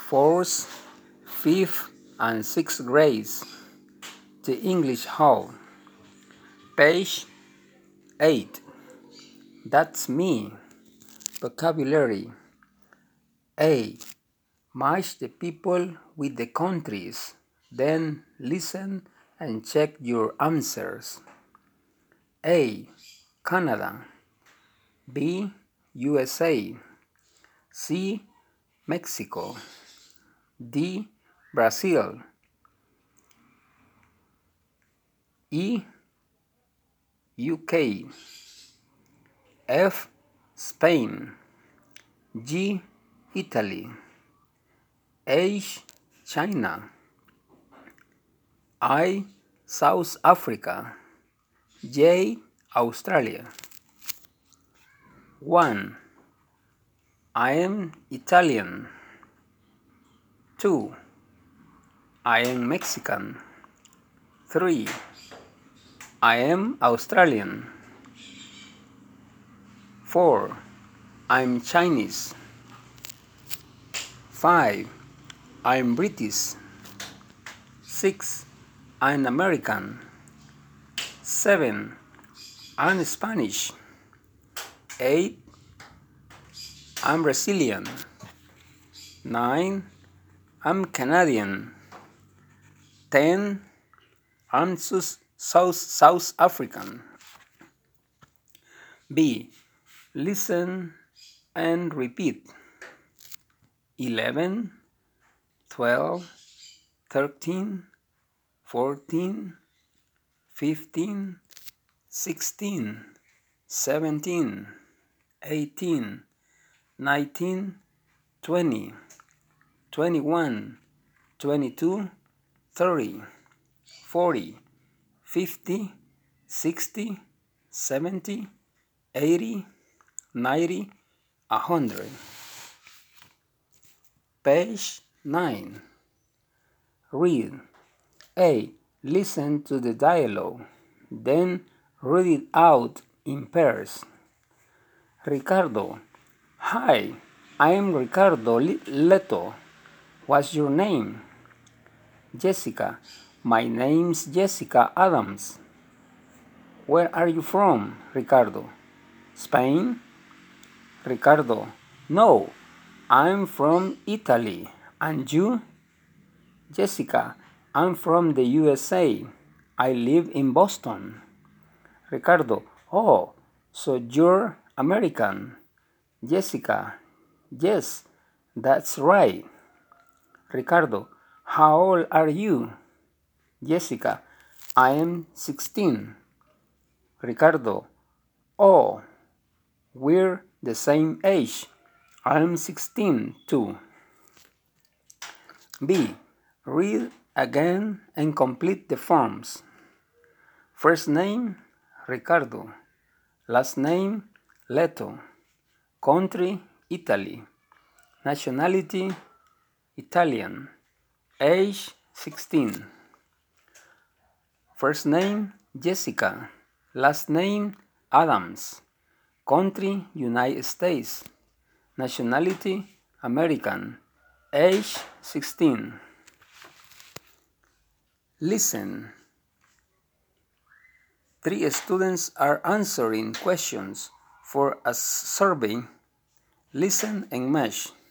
fourth, fifth, and sixth grades. The English Hall. Page 8. That's me. Vocabulary. A. Match the people with the countries. Then listen and check your answers. A. Canada. B. USA. C. Mexico. D. Brazil. E. UK. F. Spain. G. Italy. H. China. I. South Africa. J. Australia. 1. I am Italian. 2. I am Mexican. 3. I am Australian. 4. I'm Chinese. 5. I'm British. 6. I'm American. 7. I'm Spanish. 8. I'm Brazilian. 9. I'm Canadian. 10. I'm South African. B. Listen and repeat. 11, 12, 13, 14, 15, 16, 17, 18, 19, 20, 21, 22, 30, 40, 50, 60, 70, 80, 90, 100. Page 9. Read. A. Listen to the dialogue. Then read it out in pairs. Ricardo. Hi, I'm Ricardo Leto. What's your name? Jessica. My name's Jessica Adams. Where are you from, Ricardo? Spain? Ricardo. No, I'm from Italy. And you? Jessica. I'm from the USA. I live in Boston. Ricardo. Oh, so you're American. Jessica. Yes, that's right. Ricardo. How old are you? Jessica. I am 16. Ricardo. Oh, we're the same age. I'm 16 too. B. Read again and complete the forms. First name, Ricardo. Last name, Leto. Country, Italy. Nationality, Italian. Age, 16. First name, Jessica. Last name, Adams. Country, United States. Nationality, American. Age, 16. Listen. 3 students are answering questions for a survey. Listen and match.